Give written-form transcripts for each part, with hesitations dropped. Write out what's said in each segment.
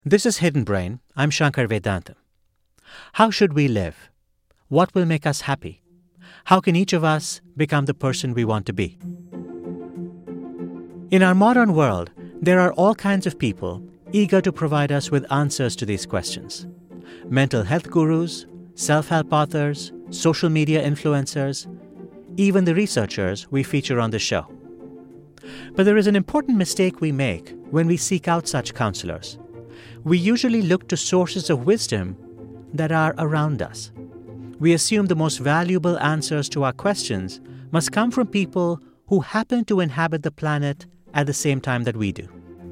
This is Hidden Brain. I'm Shankar Vedantam. How should we live? What will make us happy? How can each of us become the person we want to be? In our modern world, there are all kinds of people eager to provide us with answers to these questions. Mental health gurus, self-help authors, social media influencers, even the researchers we feature on the show. But there is an important mistake we make when we seek out such counselors. We usually look to sources of wisdom that are around us. We assume the most valuable answers to our questions must come from people who happen to inhabit the planet at the same time that we do.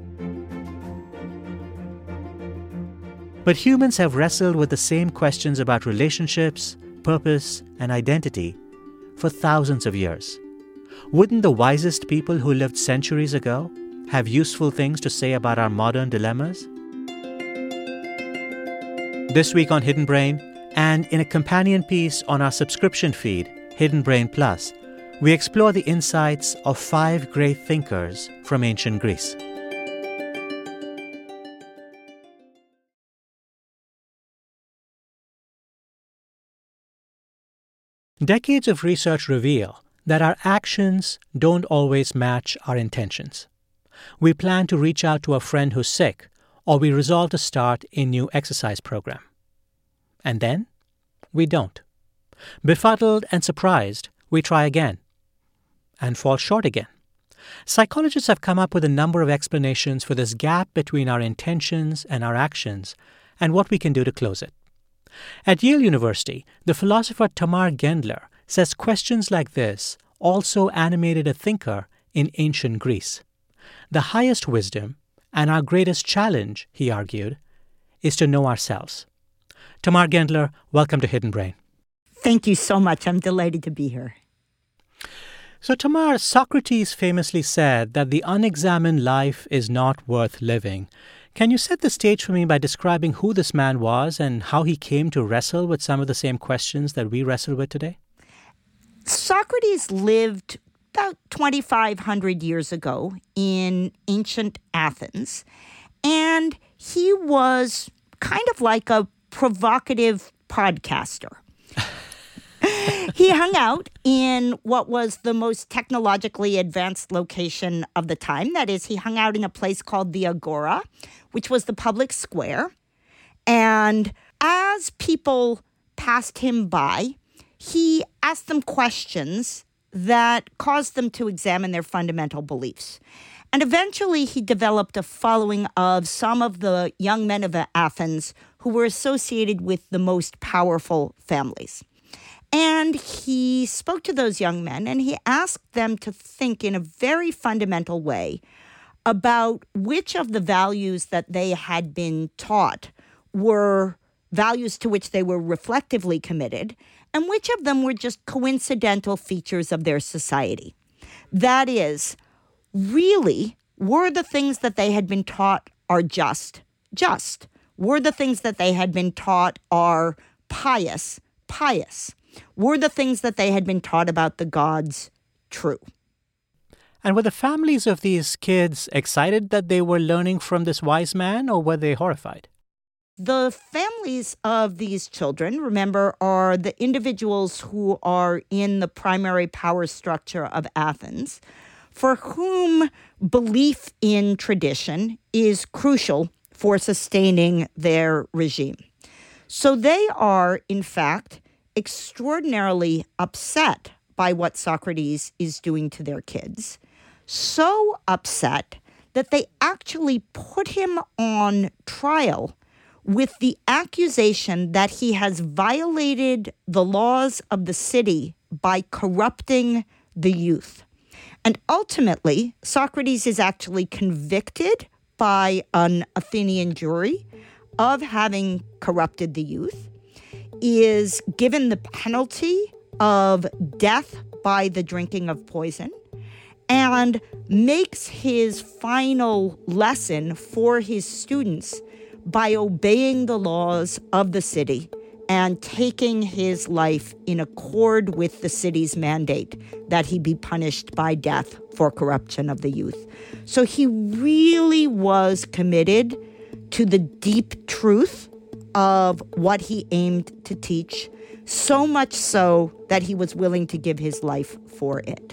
But humans have wrestled with the same questions about relationships, purpose, and identity for thousands of years. Wouldn't the wisest people who lived centuries ago have useful things to say about our modern dilemmas? This week on Hidden Brain, and in a companion piece on our subscription feed, Hidden Brain Plus, we explore the insights of 5 great thinkers from ancient Greece. Decades of research reveal that our actions don't always match our intentions. We plan to reach out to a friend who's sick, or we resolve to start a new exercise program. And then, we don't. Befuddled and surprised, we try again, and fall short again. Psychologists have come up with a number of explanations for this gap between our intentions and our actions, and what we can do to close it. At Yale University, the philosopher Tamar Gendler says questions like this also animated a thinker in ancient Greece. The highest wisdom and our greatest challenge, he argued, is to know ourselves. Tamar Gendler, welcome to Hidden Brain. Thank you so much. I'm delighted to be here. So, Tamar, Socrates famously said that the unexamined life is not worth living. Can you set the stage for me by describing who this man was and how he came to wrestle with some of the same questions that we wrestle with today? Socrates lived about 2,500 years ago in ancient Athens, and he was kind of like a provocative podcaster. He hung out in what was the most technologically advanced location of the time. That is, he hung out in a place called the Agora, which was the public square. And as people passed him by, he asked them questions that caused them to examine their fundamental beliefs. And eventually he developed a following of some of the young men of Athens who were associated with the most powerful families. And he spoke to those young men and he asked them to think in a very fundamental way about which of the values that they had been taught were values to which they were reflectively committed, and which of them were just coincidental features of their society. That is, really, were the things that they had been taught are just? Were the things that they had been taught are pious? Were the things that they had been taught about the gods true? And were the families of these kids excited that they were learning from this wise man, or were they horrified? The families of these children, remember, are the individuals who are in the primary power structure of Athens, for whom belief in tradition is crucial for sustaining their regime. So they are, in fact, extraordinarily upset by what Socrates is doing to their kids. So upset that they actually put him on trial with the accusation that he has violated the laws of the city by corrupting the youth. And ultimately, Socrates is actually convicted by an Athenian jury of having corrupted the youth, is given the penalty of death by the drinking of poison, and makes his final lesson for his students by obeying the laws of the city and taking his life in accord with the city's mandate that he be punished by death for corruption of the youth. So he really was committed to the deep truth of what he aimed to teach, so much so that he was willing to give his life for it.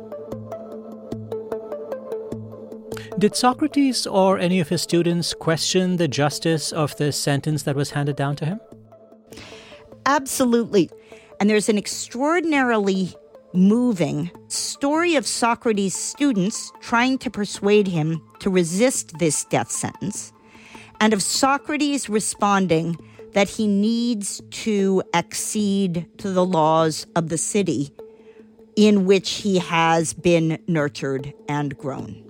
Did Socrates or any of his students question the justice of the sentence that was handed down to him? Absolutely. And there's an extraordinarily moving story of Socrates' students trying to persuade him to resist this death sentence, and of Socrates responding that he needs to accede to the laws of the city in which he has been nurtured and grown.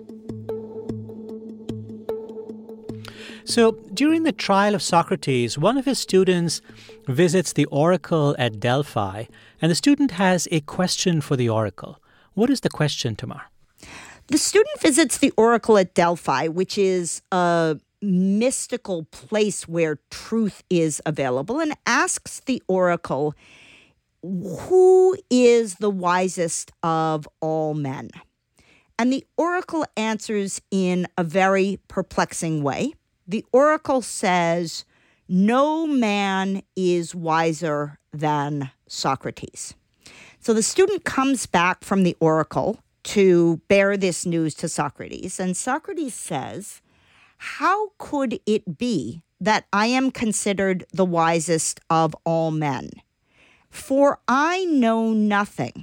So, during the trial of Socrates, one of his students visits the oracle at Delphi, and the student has a question for the oracle. What is the question, Tamar? The student visits the oracle at Delphi, which is a mystical place where truth is available, and asks the oracle, who is the wisest of all men? And the oracle answers in a very perplexing way. The oracle says, no man is wiser than Socrates. So the student comes back from the oracle to bear this news to Socrates, and Socrates says, how could it be that I am considered the wisest of all men? For I know nothing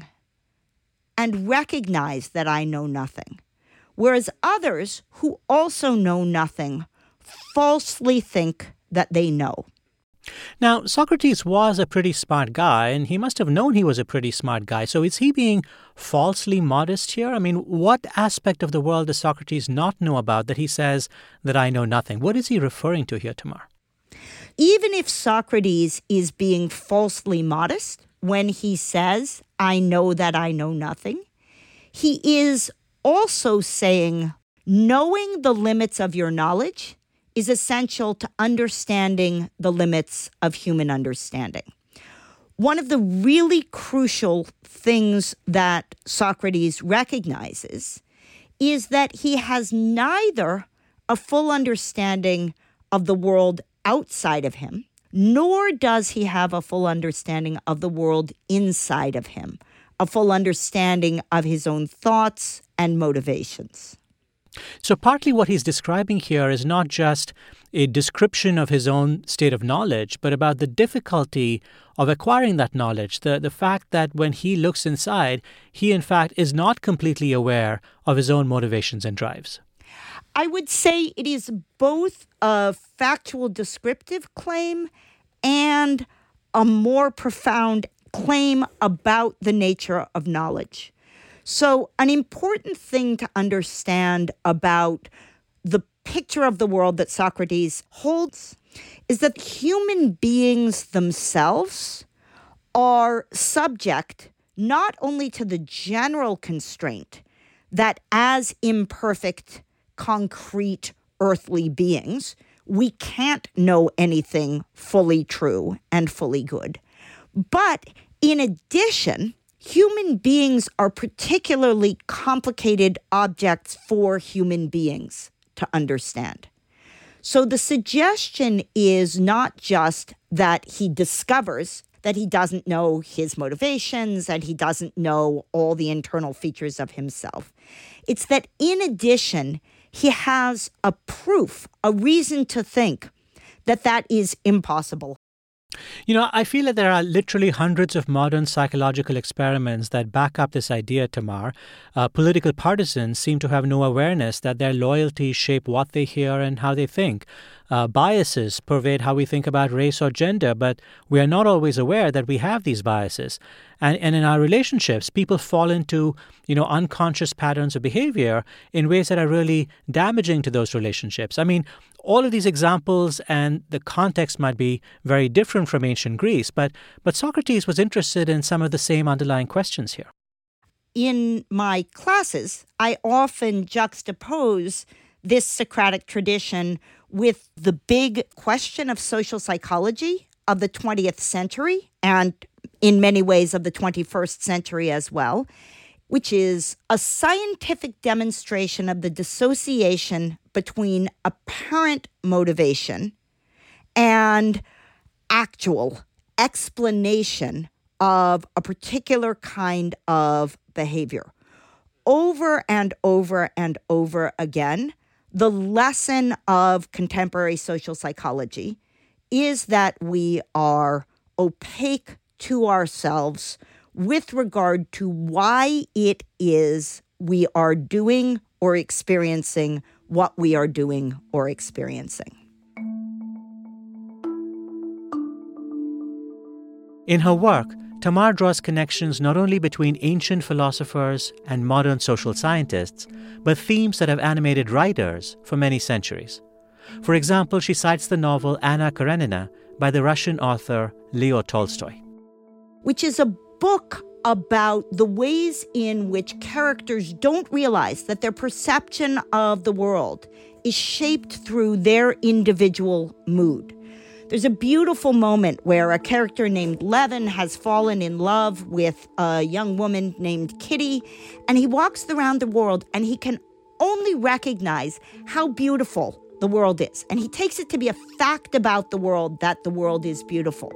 and recognize that I know nothing, whereas others who also know nothing falsely think that they know. Now, Socrates was a pretty smart guy, and he must have known he was a pretty smart guy. So is he being falsely modest here? I mean, what aspect of the world does Socrates not know about that he says that I know nothing? What is he referring to here, Tamar? Even if Socrates is being falsely modest when he says, I know that I know nothing, he is also saying, knowing the limits of your knowledge is essential to understanding the limits of human understanding. One of the really crucial things that Socrates recognizes is that he has neither a full understanding of the world outside of him, nor does he have a full understanding of the world inside of him, a full understanding of his own thoughts and motivations. So partly what he's describing here is not just a description of his own state of knowledge, but about the difficulty of acquiring that knowledge, the fact that when he looks inside, he in fact is not completely aware of his own motivations and drives. I would say it is both a factual descriptive claim and a more profound claim about the nature of knowledge. So an important thing to understand about the picture of the world that Socrates holds is that human beings themselves are subject not only to the general constraint that as imperfect, concrete, earthly beings, we can't know anything fully true and fully good, but in addition, human beings are particularly complicated objects for human beings to understand. So the suggestion is not just that he discovers that he doesn't know his motivations and he doesn't know all the internal features of himself. It's that in addition, he has a proof, a reason to think that that is impossible. You know, I feel that there are literally hundreds of modern psychological experiments that back up this idea, Tamar. Political partisans seem to have no awareness that their loyalties shape what they hear and how they think. Biases pervade how we think about race or gender, but we are not always aware that we have these biases. And in our relationships, people fall into, unconscious patterns of behavior in ways that are really damaging to those relationships. I mean, all of these examples and the context might be very different from ancient Greece, but Socrates was interested in some of the same underlying questions here. In my classes, I often juxtapose this Socratic tradition with the big question of social psychology of the 20th century and in many ways of the 21st century as well, which is a scientific demonstration of the dissociation between apparent motivation and actual explanation of a particular kind of behavior. Over and over and over again, the lesson of contemporary social psychology is that we are opaque to ourselves with regard to why it is we are doing or experiencing what we are doing or experiencing. In her work, Tamar draws connections not only between ancient philosophers and modern social scientists, but themes that have animated writers for many centuries. For example, she cites the novel Anna Karenina by the Russian author Leo Tolstoy, which is a book about the ways in which characters don't realize that their perception of the world is shaped through their individual mood. There's a beautiful moment where a character named Levin has fallen in love with a young woman named Kitty, and he walks around the world and he can only recognize how beautiful the world is. And he takes it to be a fact about the world that the world is beautiful.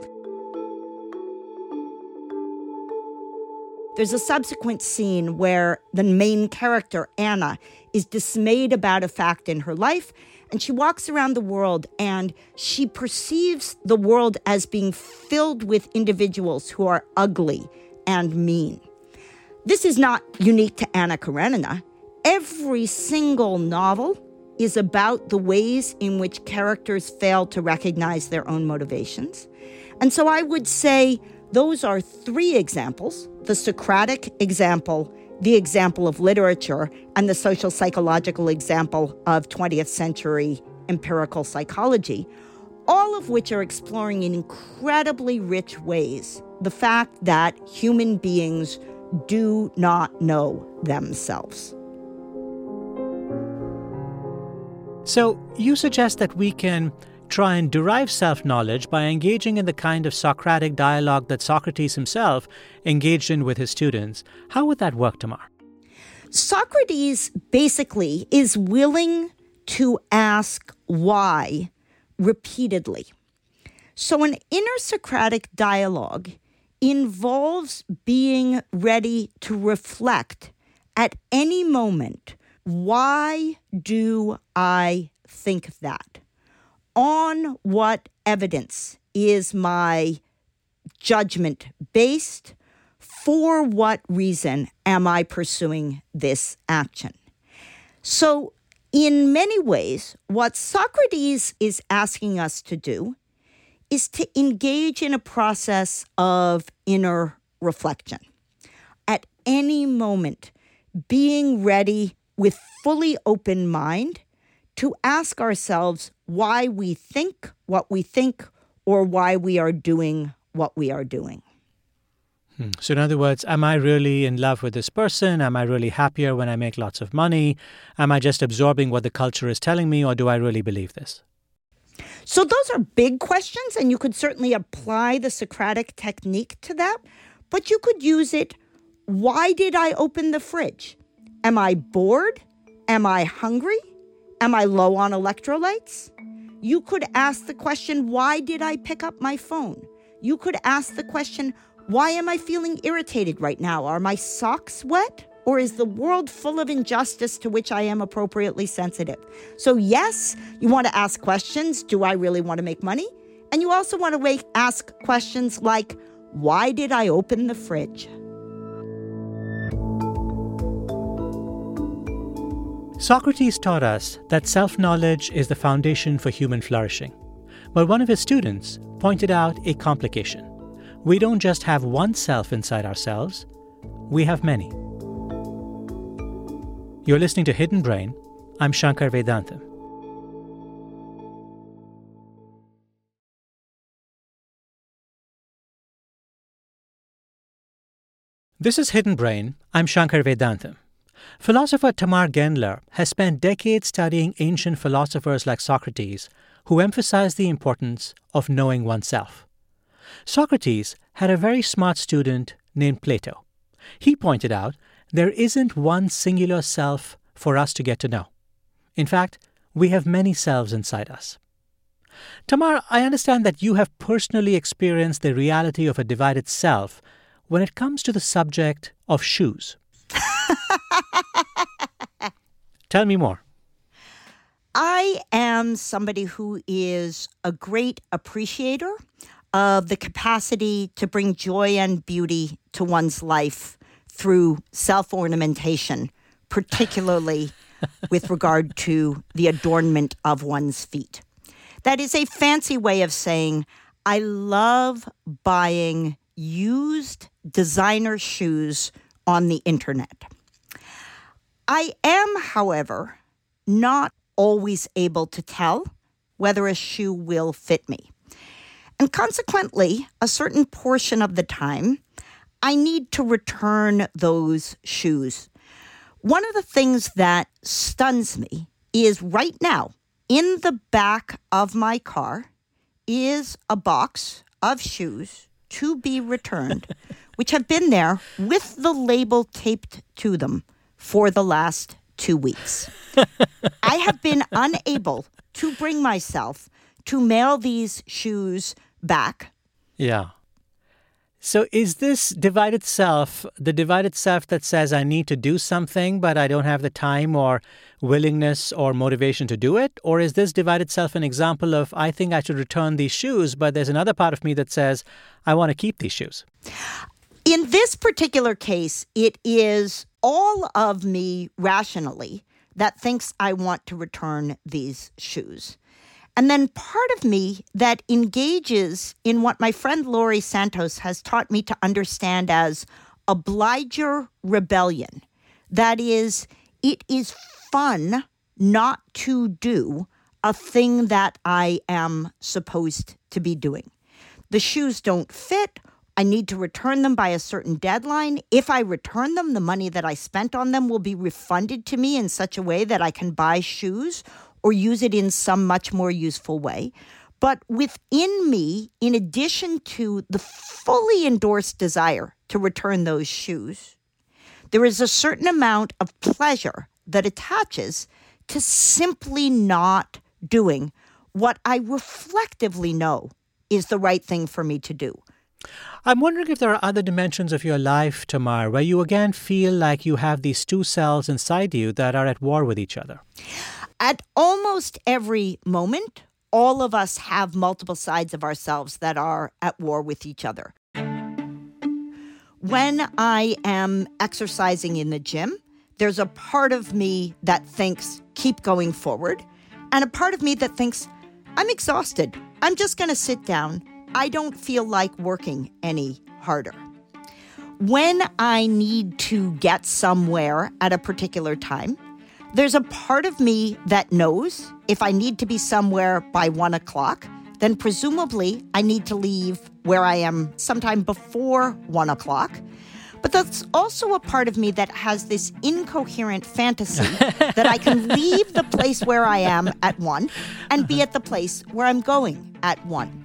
There's a subsequent scene where the main character, Anna, is dismayed about a fact in her life, and she walks around the world and she perceives the world as being filled with individuals who are ugly and mean. This is not unique to Anna Karenina. Every single novel is about the ways in which characters fail to recognize their own motivations. And so I would say those are three examples: the Socratic example, the example of literature, and the social psychological example of 20th century empirical psychology, all of which are exploring in incredibly rich ways the fact that human beings do not know themselves. So you suggest that we can try and derive self-knowledge by engaging in the kind of Socratic dialogue that Socrates himself engaged in with his students. How would that work, Tamar? Socrates basically is willing to ask why repeatedly. So an inner Socratic dialogue involves being ready to reflect at any moment, why do I think that? On what evidence is my judgment based? For what reason am I pursuing this action? So, in many ways, what Socrates is asking us to do is to engage in a process of inner reflection. At any moment, being ready with fully open mind to ask ourselves why we think what we think or why we are doing what we are doing. So in other words, am I really in love with this person? Am I really happier when I make lots of money? Am I just absorbing what the culture is telling me, or do I really believe this? So those are big questions, and you could certainly apply the Socratic technique to that, but you could use it, why did I open the fridge? Am I bored? Am I hungry? Am I low on electrolytes? You could ask the question, why did I pick up my phone? You could ask the question, why am I feeling irritated right now? Are my socks wet? Or is the world full of injustice to which I am appropriately sensitive? So yes, you want to ask questions, do I really want to make money? And you also want to ask questions like, why did I open the fridge? Socrates taught us that self-knowledge is the foundation for human flourishing. But one of his students pointed out a complication. We don't just have one self inside ourselves, we have many. You're listening to Hidden Brain. I'm Shankar Vedantam. This is Hidden Brain. I'm Shankar Vedantam. Philosopher Tamar Gendler has spent decades studying ancient philosophers like Socrates, who emphasize the importance of knowing oneself. Socrates had a very smart student named Plato. He pointed out there isn't one singular self for us to get to know. In fact, we have many selves inside us. Tamar, I understand that you have personally experienced the reality of a divided self when it comes to the subject of shoes. Tell me more. I am somebody who is a great appreciator of the capacity to bring joy and beauty to one's life through self-ornamentation, particularly with regard to the adornment of one's feet. That is a fancy way of saying I love buying used designer shoes on the internet. I am, however, not always able to tell whether a shoe will fit me. And consequently, a certain portion of the time, I need to return those shoes. One of the things that stuns me is right now, in the back of my car, is a box of shoes to be returned, which have been there with the label taped to them for the last 2 weeks. I have been unable to bring myself to mail these shoes back. Yeah. So is this divided self, the divided self that says I need to do something, but I don't have the time or willingness or motivation to do it? Or is this divided self an example of I think I should return these shoes, but there's another part of me that says I want to keep these shoes? In this particular case, it is all of me rationally that thinks I want to return these shoes. And then part of me that engages in what my friend Laurie Santos has taught me to understand as obliger rebellion. That is, it is fun not to do a thing that I am supposed to be doing. The shoes don't fit. I need to return them by a certain deadline. If I return them, the money that I spent on them will be refunded to me in such a way that I can buy shoes or use it in some much more useful way. But within me, in addition to the fully endorsed desire to return those shoes, there is a certain amount of pleasure that attaches to simply not doing what I reflectively know is the right thing for me to do. I'm wondering if there are other dimensions of your life, Tamar, where you again feel like you have these two selves inside you that are at war with each other. At almost every moment, all of us have multiple sides of ourselves that are at war with each other. When I am exercising in the gym, there's a part of me that thinks, keep going forward, and a part of me that thinks, I'm exhausted. I'm just going to sit down. I don't feel like working any harder. When I need to get somewhere at a particular time, there's a part of me that knows if I need to be somewhere by 1 o'clock, then presumably I need to leave where I am sometime before 1 o'clock. But that's also a part of me that has this incoherent fantasy that I can leave the place where I am at 1 and be at the place where I'm going at 1.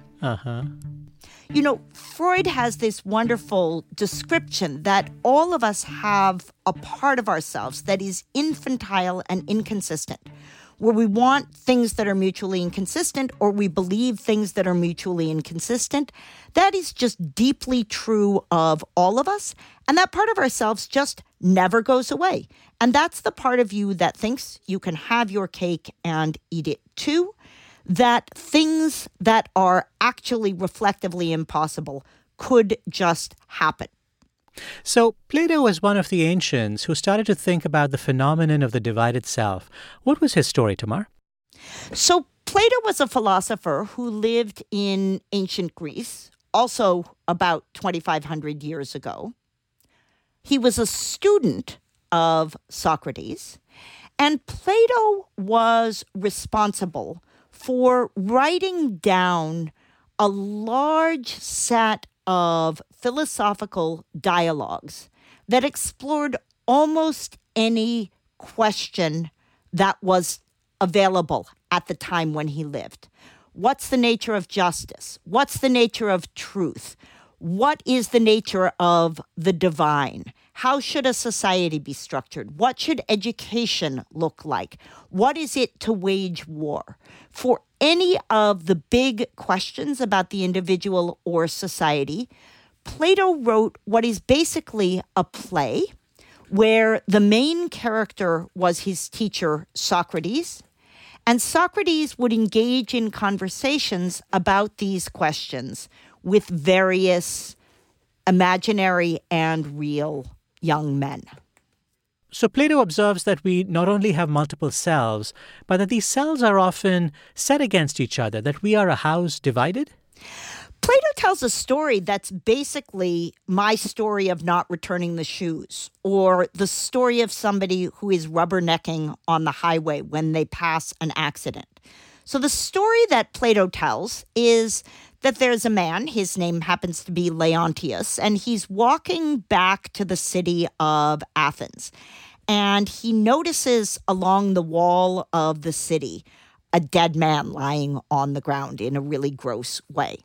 You know, Freud has this wonderful description that all of us have a part of ourselves that is infantile and inconsistent, where we want things that are mutually inconsistent or we believe things that are mutually inconsistent. That is just deeply true of all of us. And that part of ourselves just never goes away. And that's the part of you that thinks you can have your cake and eat it too. That things that are actually reflectively impossible could just happen. So Plato was one of the ancients who started to think about the phenomenon of the divided self. What was his story, Tamar? So Plato was a philosopher who lived in ancient Greece, also about 2,500 years ago. He was a student of Socrates, and Plato was responsible for writing down a large set of philosophical dialogues that explored almost any question that was available at the time when he lived. What's the nature of justice? What's the nature of truth? What is the nature of the divine? How should a society be structured? What should education look like? What is it to wage war? For any of the big questions about the individual or society, Plato wrote what is basically a play where the main character was his teacher, Socrates, and Socrates would engage in conversations about these questions with various imaginary and real young men. So Plato observes that we not only have multiple selves, but that these selves are often set against each other, that we are a house divided? Plato tells a story that's basically my story of not returning the shoes, or the story of somebody who is rubbernecking on the highway when they pass an accident. So the story that Plato tells is that there's a man, his name happens to be Leontius, and he's walking back to the city of Athens. And he notices along the wall of the city a dead man lying on the ground in a really gross way.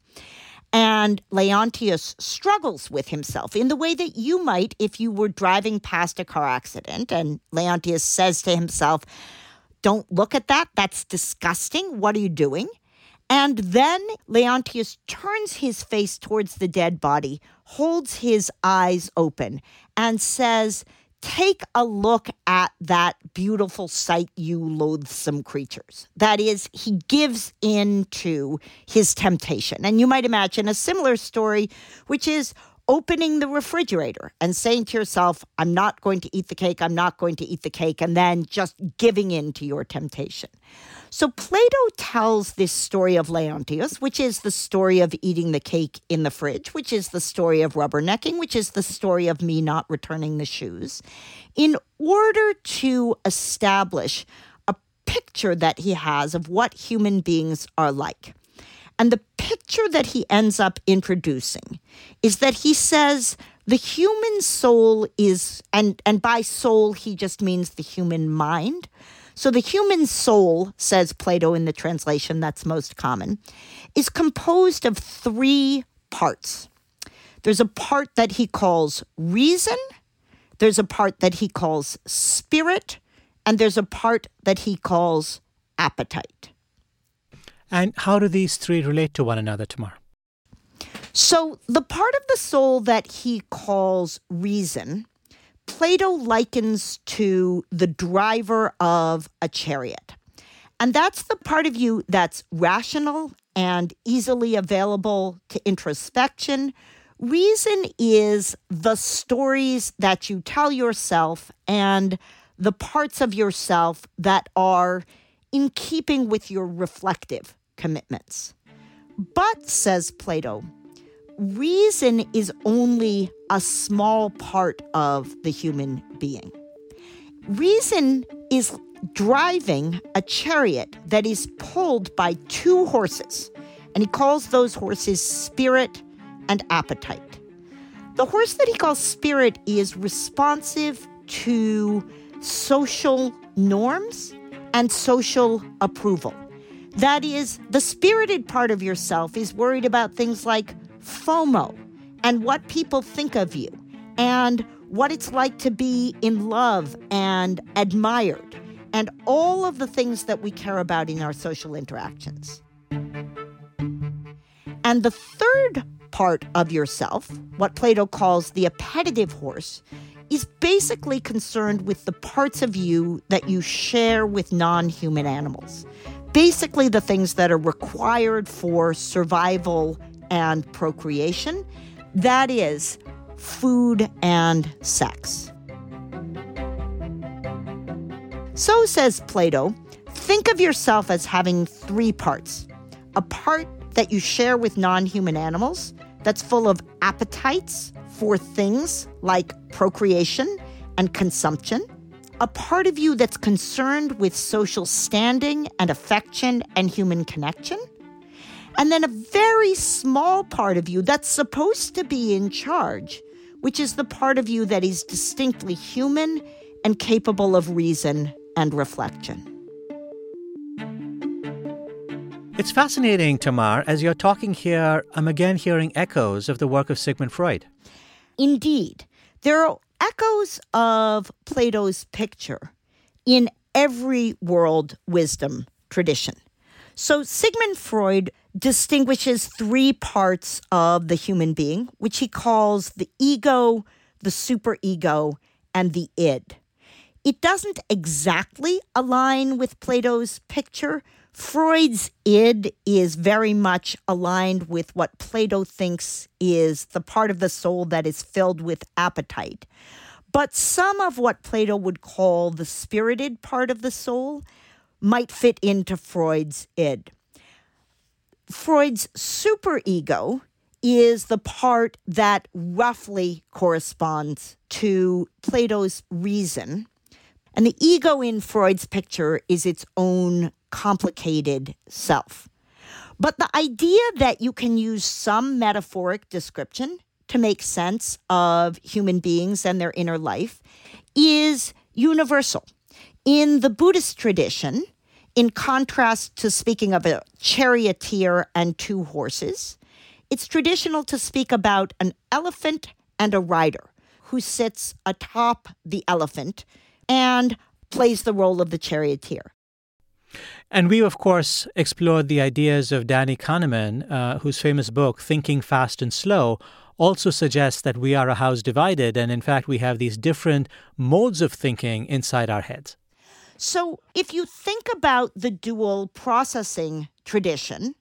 And Leontius struggles with himself in the way that you might if you were driving past a car accident. And Leontius says to himself, "Don't look at that. That's disgusting. What are you doing?" And then Leontius turns his face towards the dead body, holds his eyes open, and says, "Take a look at that beautiful sight, you loathsome creatures." That is, he gives in to his temptation. And you might imagine a similar story, which is opening the refrigerator and saying to yourself, "I'm not going to eat the cake, I'm not going to eat the cake," and then just giving in to your temptation. So Plato tells this story of Leontius, which is the story of eating the cake in the fridge, which is the story of rubbernecking, which is the story of me not returning the shoes, in order to establish a picture that he has of what human beings are like. And the picture that he ends up introducing is that he says the human soul is, and by soul he just means the human mind. So the human soul, says Plato in the translation that's most common, is composed of three parts. There's a part that he calls reason, there's a part that he calls spirit, and there's a part that he calls appetite. And how do these three relate to one another, Tamar? So the part of the soul that he calls reason, Plato likens to the driver of a chariot. And that's the part of you that's rational and easily available to introspection. Reason is the stories that you tell yourself and the parts of yourself that are in keeping with your reflective commitments. But, says Plato, reason is only a small part of the human being. Reason is driving a chariot that is pulled by two horses, and he calls those horses spirit and appetite. The horse that he calls spirit is responsive to social norms and social approval. That is, the spirited part of yourself is worried about things like FOMO and what people think of you and what it's like to be in love and admired and all of the things that we care about in our social interactions. And the third part of yourself, what Plato calls the appetitive horse, is basically concerned with the parts of you that you share with non-human animals. Basically the things that are required for survival and procreation. That is food and sex. So, says Plato, think of yourself as having three parts. A part that you share with non-human animals that's full of appetites for things like procreation and consumption. A part of you that's concerned with social standing and affection and human connection. And then a very small part of you that's supposed to be in charge, which is the part of you that is distinctly human and capable of reason and reflection. It's fascinating, Tamar. As you're talking here, I'm again hearing echoes of the work of Sigmund Freud. Indeed. There are echoes of Plato's picture in every world wisdom tradition. So Sigmund Freud distinguishes three parts of the human being, which he calls the ego, the superego, and the id. It doesn't exactly align with Plato's picture. Freud's id is very much aligned with what Plato thinks is the part of the soul that is filled with appetite. But some of what Plato would call the spirited part of the soul might fit into Freud's id. Freud's superego is the part that roughly corresponds to Plato's reason. And the ego in Freud's picture is its own complicated self. But the idea that you can use some metaphoric description to make sense of human beings and their inner life is universal. In the Buddhist tradition, in contrast to speaking of a charioteer and two horses, it's traditional to speak about an elephant and a rider who sits atop the elephant and plays the role of the charioteer. And we, of course, explored the ideas of Danny Kahneman, whose famous book, Thinking Fast and Slow, also suggests that we are a house divided, and in fact, we have these different modes of thinking inside our heads. So if you think about the dual processing tradition,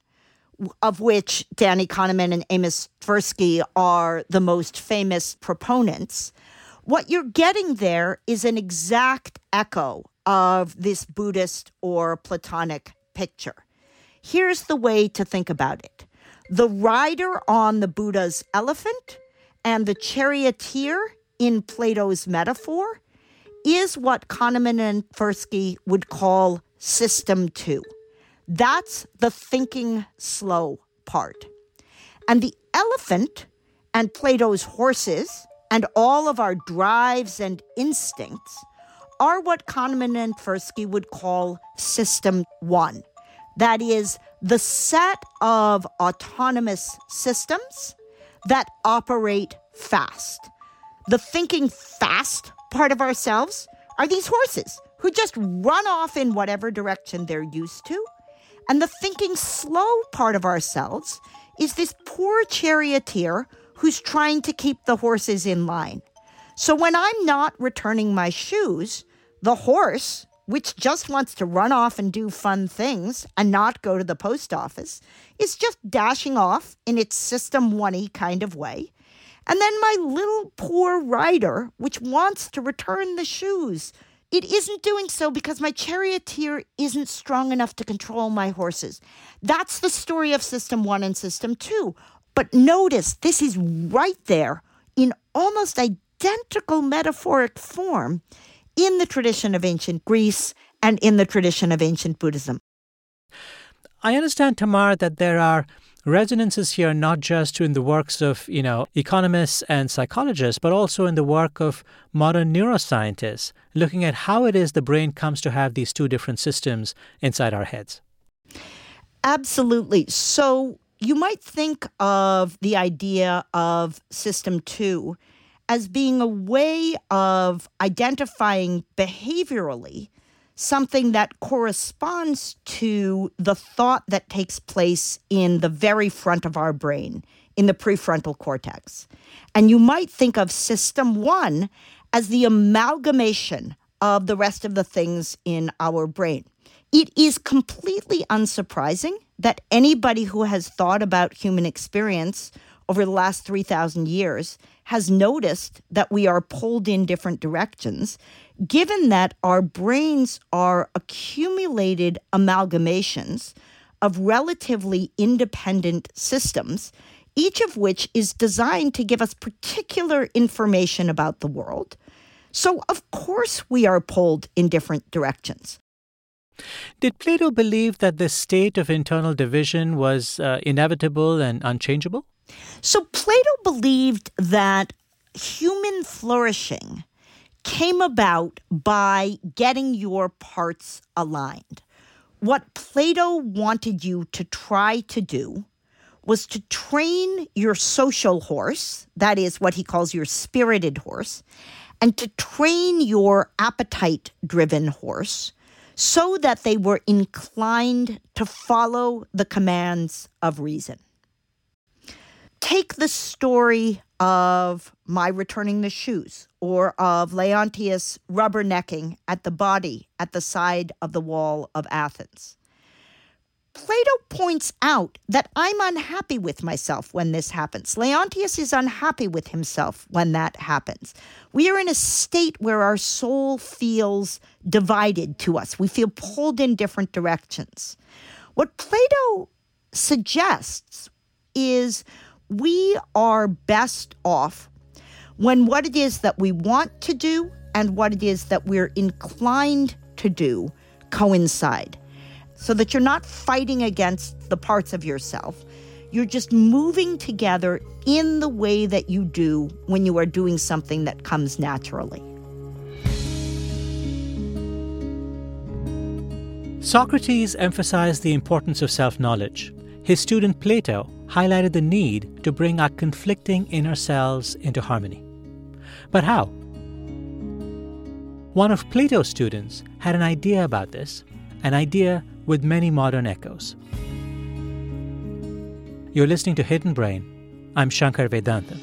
of which Danny Kahneman and Amos Tversky are the most famous proponents, what you're getting there is an exact echo of this Buddhist or Platonic picture. Here's the way to think about it. The rider on the Buddha's elephant and the charioteer in Plato's metaphor is what Kahneman and Tversky would call system 2. That's the thinking slow part. And the elephant and Plato's horses and all of our drives and instincts are what Kahneman and Tversky would call system 1. That is, the set of autonomous systems that operate fast. The thinking fast part of ourselves are these horses who just run off in whatever direction they're used to. And the thinking slow part of ourselves is this poor charioteer who's trying to keep the horses in line. So when I'm not returning my shoes, the horse, which just wants to run off and do fun things and not go to the post office, is just dashing off in its system 1-y kind of way. And then my little poor rider, which wants to return the shoes, it isn't doing so because my charioteer isn't strong enough to control my horses. That's the story of system 1 and system 2. But notice, this is right there in almost identical metaphoric form in the tradition of ancient Greece and in the tradition of ancient Buddhism. I understand, Tamar, that there are resonances here not just in the works of, economists and psychologists, but also in the work of modern neuroscientists, looking at how it is the brain comes to have these two different systems inside our heads. Absolutely. So you might think of the idea of system 2 as being a way of identifying behaviorally something that corresponds to the thought that takes place in the very front of our brain, in the prefrontal cortex. And you might think of system 1 as the amalgamation of the rest of the things in our brain. It is completely unsurprising that anybody who has thought about human experience over the last 3,000 years has noticed that we are pulled in different directions, given that our brains are accumulated amalgamations of relatively independent systems, each of which is designed to give us particular information about the world. So, of course, we are pulled in different directions. Did Plato believe that this state of internal division was inevitable and unchangeable? So Plato believed that human flourishing came about by getting your parts aligned. What Plato wanted you to try to do was to train your social horse, that is what he calls your spirited horse, and to train your appetite-driven horse so that they were inclined to follow the commands of reason. Take the story of my returning the shoes, or of Leontius rubbernecking at the body at the side of the wall of Athens. Plato points out that I'm unhappy with myself when this happens. Leontius is unhappy with himself when that happens. We are in a state where our soul feels divided to us. We feel pulled in different directions. What Plato suggests is we are best off when what it is that we want to do and what it is that we're inclined to do coincide, so that you're not fighting against the parts of yourself. You're just moving together in the way that you do when you are doing something that comes naturally. Socrates emphasized the importance of self-knowledge. His student Plato highlighted the need to bring our conflicting inner selves into harmony. But how? One of Plato's students had an idea about this, an idea with many modern echoes. You're listening to Hidden Brain. I'm Shankar Vedantam.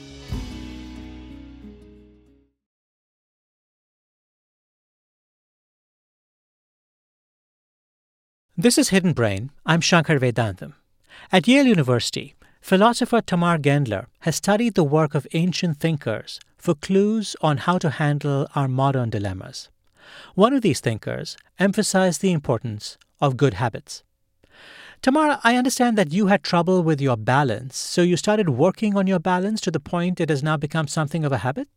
This is Hidden Brain. I'm Shankar Vedantam. At Yale University, philosopher Tamar Gendler has studied the work of ancient thinkers for clues on how to handle our modern dilemmas. One of these thinkers emphasized the importance of good habits. Tamar, I understand that you had trouble with your balance, so you started working on your balance to the point it has now become something of a habit?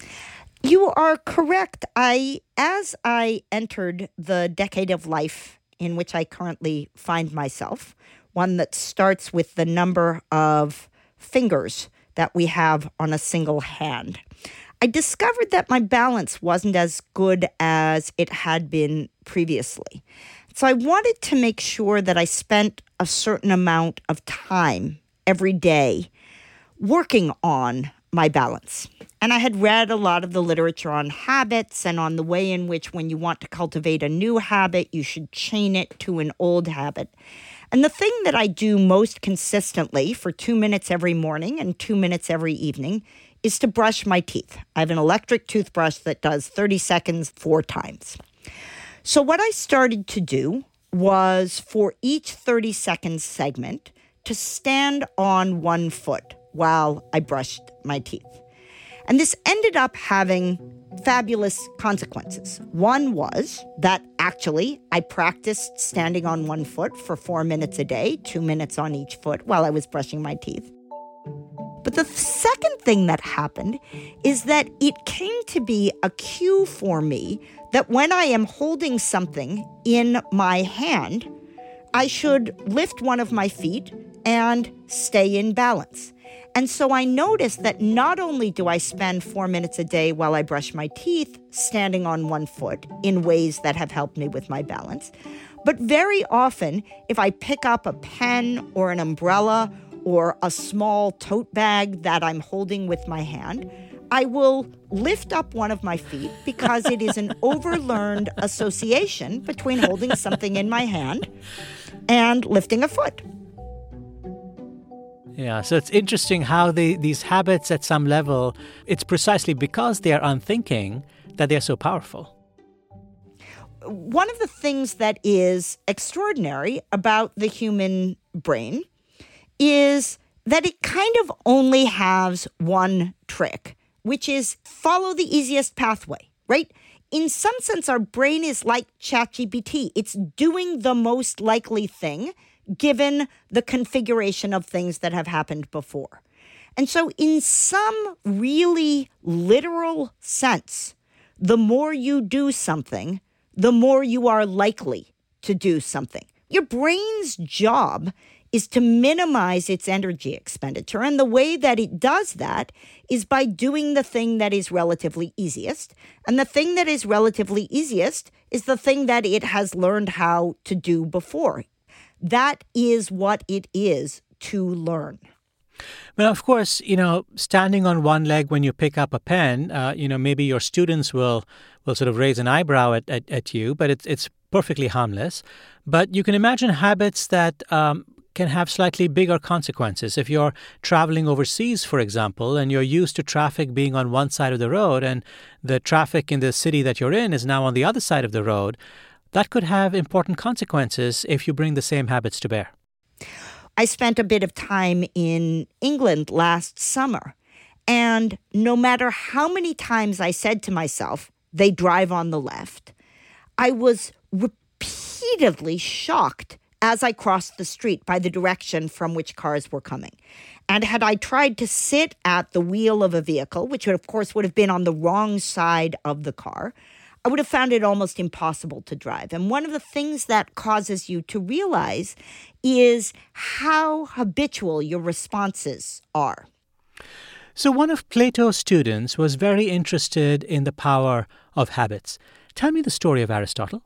You are correct. As I entered the decade of life in which I currently find myself, one that starts with the number of fingers that we have on a single hand, I discovered that my balance wasn't as good as it had been previously. So I wanted to make sure that I spent a certain amount of time every day working on my balance. And I had read a lot of the literature on habits and on the way in which when you want to cultivate a new habit, you should chain it to an old habit. And the thing that I do most consistently for 2 minutes every morning and 2 minutes every evening is to brush my teeth. I have an electric toothbrush that does 30 seconds 4 times. So what I started to do was for each 30-second segment to stand on one foot while I brushed my teeth. And this ended up having fabulous consequences. One was that actually I practiced standing on one foot for 4 minutes a day, 2 minutes on each foot while I was brushing my teeth. But the second thing that happened is that it came to be a cue for me that when I am holding something in my hand, I should lift one of my feet and stay in balance. And so I noticed that not only do I spend 4 minutes a day while I brush my teeth standing on one foot in ways that have helped me with my balance, but very often if I pick up a pen or an umbrella or a small tote bag that I'm holding with my hand, I will lift up one of my feet because it is an overlearned association between holding something in my hand and lifting a foot. Yeah, so it's interesting how these habits at some level, it's precisely because they are unthinking that they're so powerful. One of the things that is extraordinary about the human brain is that it kind of only has one trick, which is follow the easiest pathway, right? In some sense, our brain is like ChatGPT. It's doing the most likely thing given the configuration of things that have happened before. And so in some really literal sense, the more you do something, the more you are likely to do something. Your brain's job is to minimize its energy expenditure. And the way that it does that is by doing the thing that is relatively easiest. And the thing that is relatively easiest is the thing that it has learned how to do before. That is what it is to learn. Well, of course, standing on one leg when you pick up a pen, maybe your students will sort of raise an eyebrow at you, but it's perfectly harmless. But you can imagine habits that can have slightly bigger consequences. If you're traveling overseas, for example, and you're used to traffic being on one side of the road and the traffic in the city that you're in is now on the other side of the road, that could have important consequences if you bring the same habits to bear. I spent a bit of time in England last summer, and no matter how many times I said to myself, they drive on the left, I was repeatedly shocked as I crossed the street by the direction from which cars were coming. And had I tried to sit at the wheel of a vehicle, which of course would have been on the wrong side of the car, I would have found it almost impossible to drive. And one of the things that causes you to realize is how habitual your responses are. So one of Plato's students was very interested in the power of habits. Tell me the story of Aristotle.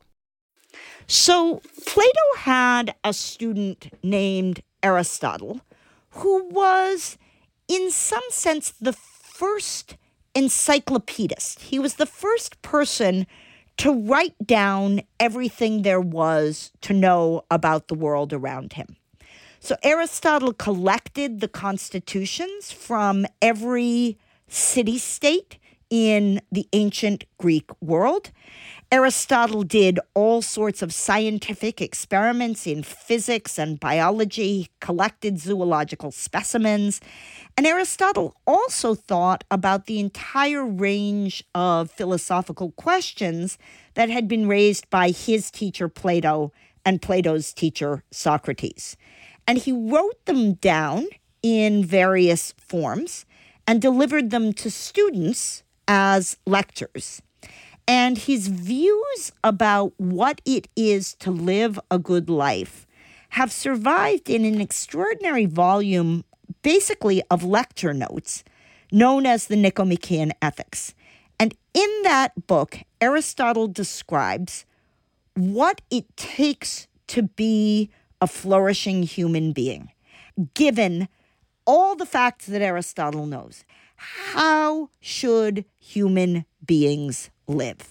So Plato had a student named Aristotle who was, in some sense, the first encyclopedist. He was the first person to write down everything there was to know about the world around him. So Aristotle collected the constitutions from every city-state in the ancient Greek world. Aristotle did all sorts of scientific experiments in physics and biology, collected zoological specimens, and Aristotle also thought about the entire range of philosophical questions that had been raised by his teacher Plato and Plato's teacher Socrates. And he wrote them down in various forms and delivered them to students as lectures. And his views about what it is to live a good life have survived in an extraordinary volume, basically of lecture notes, known as the Nicomachean Ethics. And in that book, Aristotle describes what it takes to be a flourishing human being, given all the facts that Aristotle knows. How should human beings live?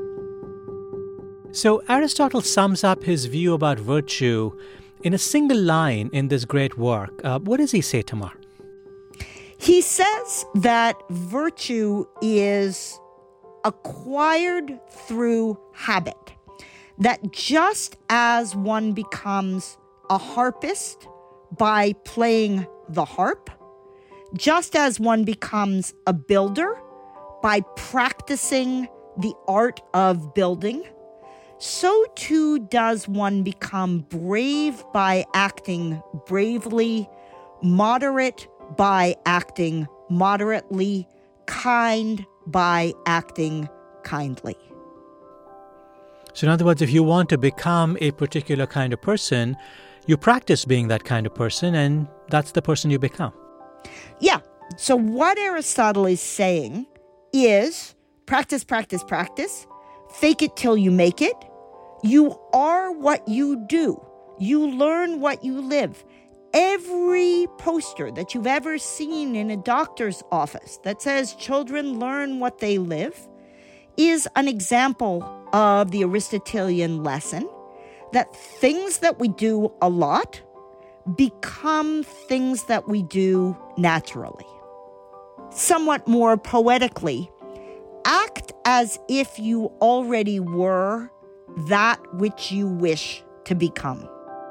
So Aristotle sums up his view about virtue in a single line in this great work. What does he say, Tamar? He says that virtue is acquired through habit, that just as one becomes a harpist by playing the harp, just as one becomes a builder by practicing the art of building, so too does one become brave by acting bravely, moderate by acting moderately, kind by acting kindly. So in other words, if you want to become a particular kind of person, you practice being that kind of person, and that's the person you become. Yeah. So what Aristotle is saying is practice, practice, practice. Fake it till you make it. You are what you do. You learn what you live. Every poster that you've ever seen in a doctor's office that says children learn what they live is an example of the Aristotelian lesson that things that we do a lot become things that we do naturally. Somewhat more poetically, act as if you already were that which you wish to become.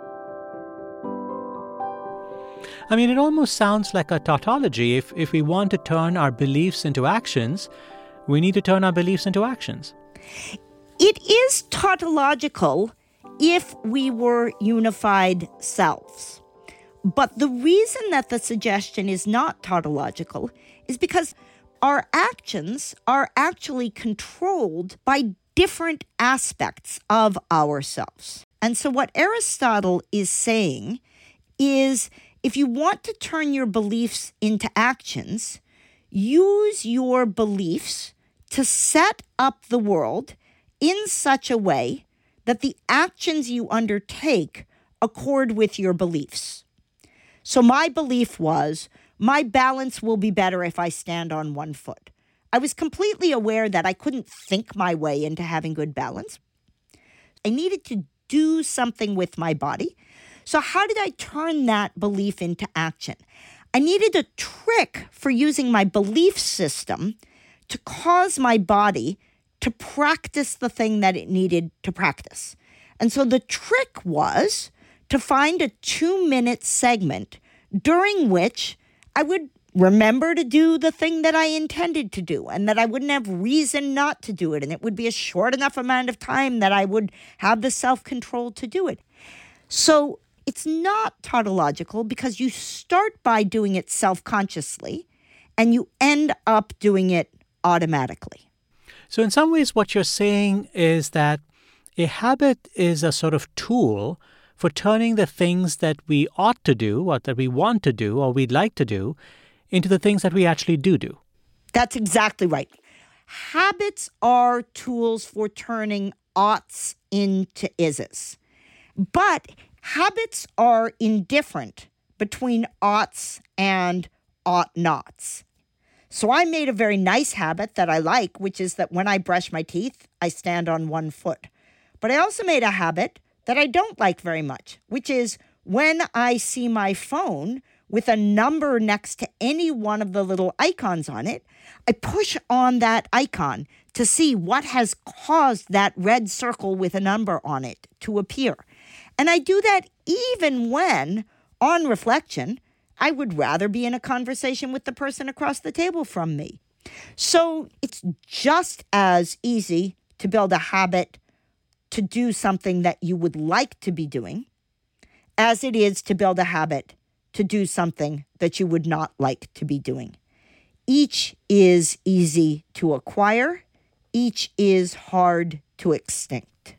I mean, it almost sounds like a tautology. If we want to turn our beliefs into actions, we need to turn our beliefs into actions. It is tautological if we were unified selves. But the reason that the suggestion is not tautological is because our actions are actually controlled by different aspects of ourselves. And so what Aristotle is saying is, if you want to turn your beliefs into actions, use your beliefs to set up the world in such a way that the actions you undertake accord with your beliefs. So my belief was, my balance will be better if I stand on one foot. I was completely aware that I couldn't think my way into having good balance. I needed to do something with my body. So how did I turn that belief into action? I needed a trick for using my belief system to cause my body to practice the thing that it needed to practice. And so the trick was to find a 2-minute segment during which I would remember to do the thing that I intended to do and that I wouldn't have reason not to do it. And it would be a short enough amount of time that I would have the self-control to do it. So it's not tautological because you start by doing it self-consciously and you end up doing it automatically. So in some ways, what you're saying is that a habit is a sort of tool for turning the things that we ought to do or that we want to do or we'd like to do into the things that we actually do. That's exactly right. Habits are tools for turning oughts into ises. But habits are indifferent between oughts and ought-nots. So I made a very nice habit that I like, which is that when I brush my teeth, I stand on one foot. But I also made a habit that I don't like very much, which is when I see my phone with a number next to any one of the little icons on it, I push on that icon to see what has caused that red circle with a number on it to appear. And I do that even when, on reflection, I would rather be in a conversation with the person across the table from me. So it's just as easy to build a habit to do something that you would like to be doing as it is to build a habit to do something that you would not like to be doing. Each is easy to acquire. Each is hard to extinct.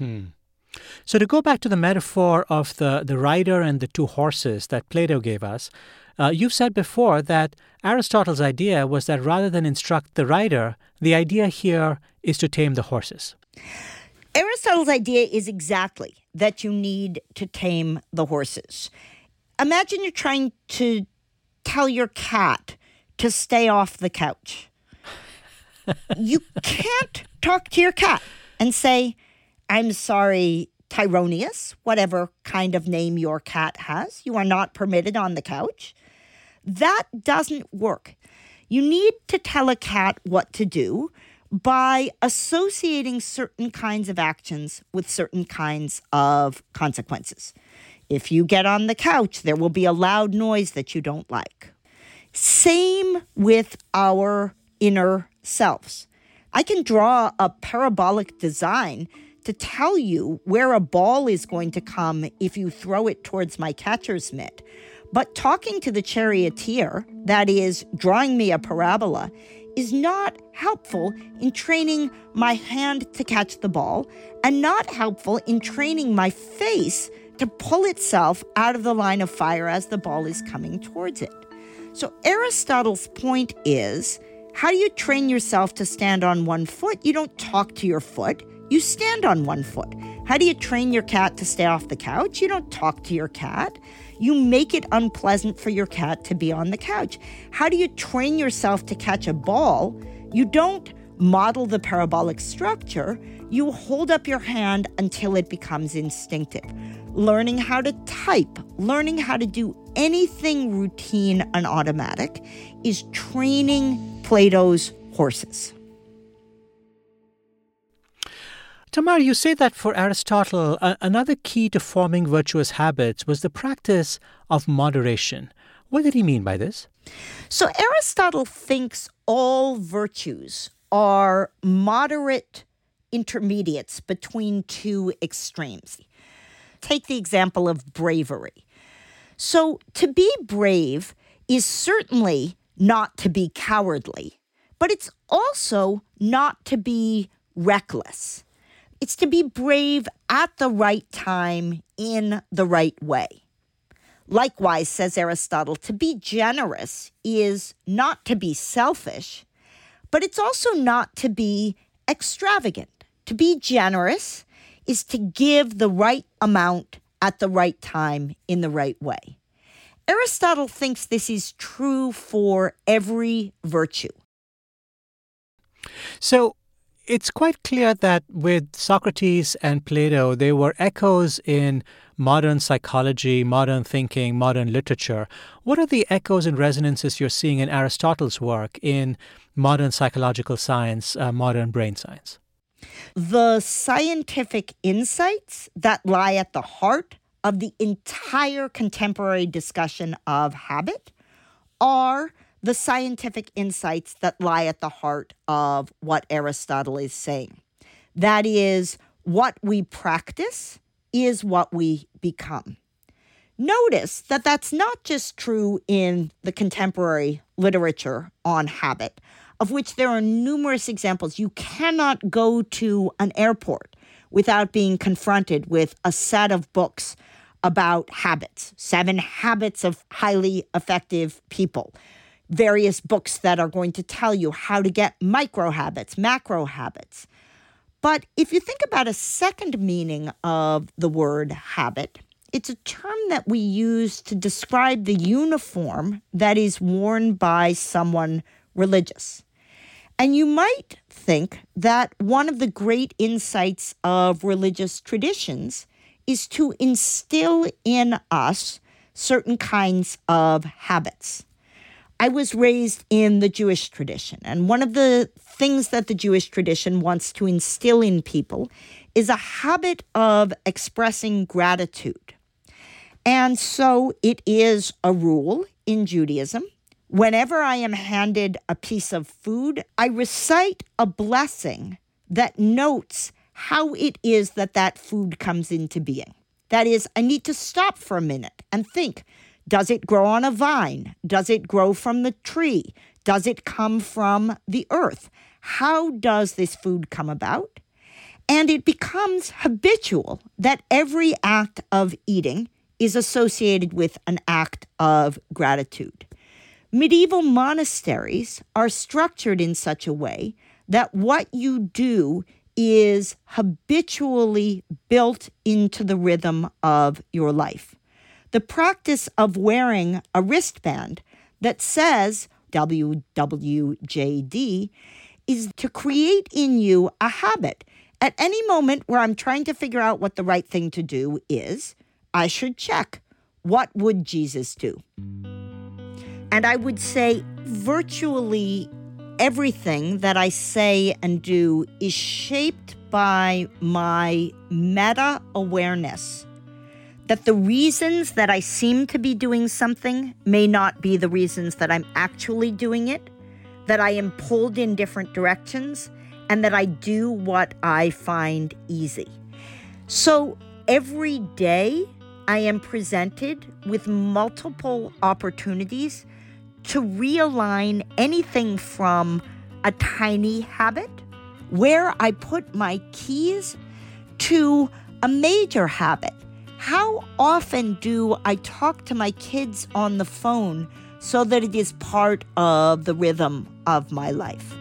So to go back to the metaphor of the rider and the two horses that Plato gave us, you've said before that Aristotle's idea was that rather than instruct the rider, the idea here is to tame the horses. Aristotle's idea is exactly that you need to tame the horses. Imagine you're trying to tell your cat to stay off the couch. You can't talk to your cat and say, I'm sorry, Tyronius, whatever kind of name your cat has, you are not permitted on the couch. That doesn't work. You need to tell a cat what to do by associating certain kinds of actions with certain kinds of consequences. If you get on the couch, there will be a loud noise that you don't like. Same with our inner selves. I can draw a parabolic design to tell you where a ball is going to come if you throw it towards my catcher's mitt. But talking to the charioteer, that is, drawing me a parabola, is not helpful in training my hand to catch the ball and not helpful in training my face to pull itself out of the line of fire as the ball is coming towards it. So Aristotle's point is, how do you train yourself to stand on one foot? You don't talk to your foot. You stand on one foot. How do you train your cat to stay off the couch? You don't talk to your cat. You make it unpleasant for your cat to be on the couch. How do you train yourself to catch a ball? You don't model the parabolic structure. You hold up your hand until it becomes instinctive. Learning how to type, learning how to do anything routine and automatic is training Plato's horses. Tamar, you say that for Aristotle, another key to forming virtuous habits was the practice of moderation. What did he mean by this? So Aristotle thinks all virtues are moderate intermediates between two extremes. Take the example of bravery. So to be brave is certainly not to be cowardly, but it's also not to be reckless. It's to be brave at the right time in the right way. Likewise, says Aristotle, to be generous is not to be selfish, but it's also not to be extravagant. To be generous is to give the right amount at the right time in the right way. Aristotle thinks this is true for every virtue. So it's quite clear that with Socrates and Plato, there were echoes in modern psychology, modern thinking, modern literature. What are the echoes and resonances you're seeing in Aristotle's work in modern psychological science, modern brain science? The scientific insights that lie at the heart of the entire contemporary discussion of habit are the scientific insights that lie at the heart of what Aristotle is saying. That is, what we practice is what we become. Notice that that's not just true in the contemporary literature on habit, of which there are numerous examples. You cannot go to an airport without being confronted with a set of books about habits, 7 Habits of Highly Effective People, various books that are going to tell you how to get micro habits, macro habits. But if you think about a second meaning of the word habit, it's a term that we use to describe the uniform that is worn by someone religious. And you might think that one of the great insights of religious traditions is to instill in us certain kinds of habits. I was raised in the Jewish tradition, and one of the things that the Jewish tradition wants to instill in people is a habit of expressing gratitude. And so it is a rule in Judaism. Whenever I am handed a piece of food, I recite a blessing that notes how it is that that food comes into being. That is, I need to stop for a minute and think, does it grow on a vine? Does it grow from the tree? Does it come from the earth? How does this food come about? And it becomes habitual that every act of eating is associated with an act of gratitude. Medieval monasteries are structured in such a way that what you do is habitually built into the rhythm of your life. The practice of wearing a wristband that says WWJD is to create in you a habit. At any moment where I'm trying to figure out what the right thing to do is, I should check, what would Jesus do? And I would say virtually everything that I say and do is shaped by my meta-awareness that the reasons that I seem to be doing something may not be the reasons that I'm actually doing it, that I am pulled in different directions, and that I do what I find easy. So every day I am presented with multiple opportunities to realign anything from a tiny habit where I put my keys to a major habit. How often do I talk to my kids on the phone so that it is part of the rhythm of my life?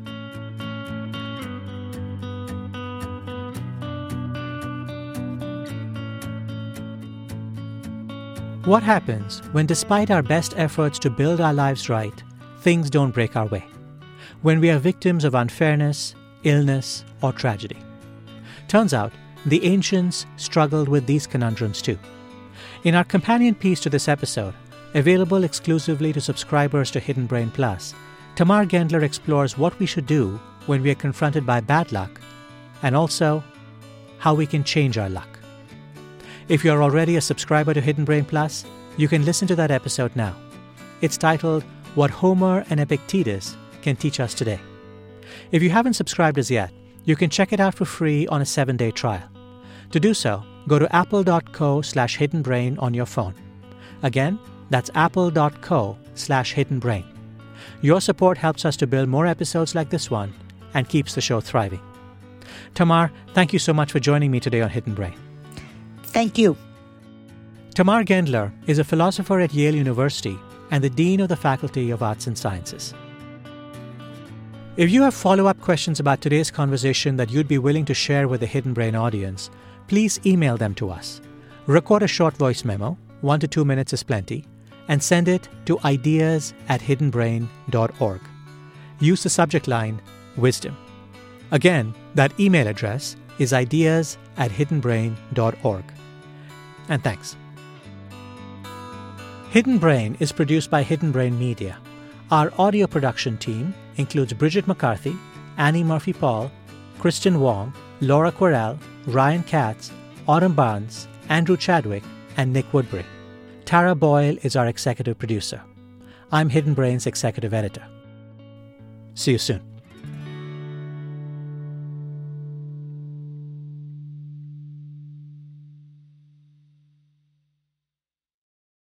What happens when, despite our best efforts to build our lives right, things don't break our way? When we are victims of unfairness, illness, or tragedy? Turns out, the ancients struggled with these conundrums too. In our companion piece to this episode, available exclusively to subscribers to Hidden Brain Plus, Tamar Gendler explores what we should do when we are confronted by bad luck, and also how we can change our luck. If you're already a subscriber to Hidden Brain Plus, you can listen to that episode now. It's titled, What Homer and Epictetus Can Teach Us Today. If you haven't subscribed as yet, you can check it out for free on a 7-day trial. To do so, go to apple.co/hiddenbrain on your phone. Again, that's apple.co/hiddenbrain. Your support helps us to build more episodes like this one and keeps the show thriving. Tamar, thank you so much for joining me today on Hidden Brain. Thank you. Tamar Gendler is a philosopher at Yale University and the Dean of the Faculty of Arts and Sciences. If you have follow-up questions about today's conversation that you'd be willing to share with the Hidden Brain audience, please email them to us. Record a short voice memo, 1 to 2 minutes is plenty, and send it to ideas@hiddenbrain.org. Use the subject line, Wisdom. Again, that email address is ideas@hiddenbrain.org. And thanks. Hidden Brain is produced by Hidden Brain Media. Our audio production team includes Bridget McCarthy, Annie Murphy-Paul, Kristen Wong, Laura Querelle, Ryan Katz, Autumn Barnes, Andrew Chadwick, and Nick Woodbury. Tara Boyle is our executive producer. I'm Hidden Brain's executive editor. See you soon.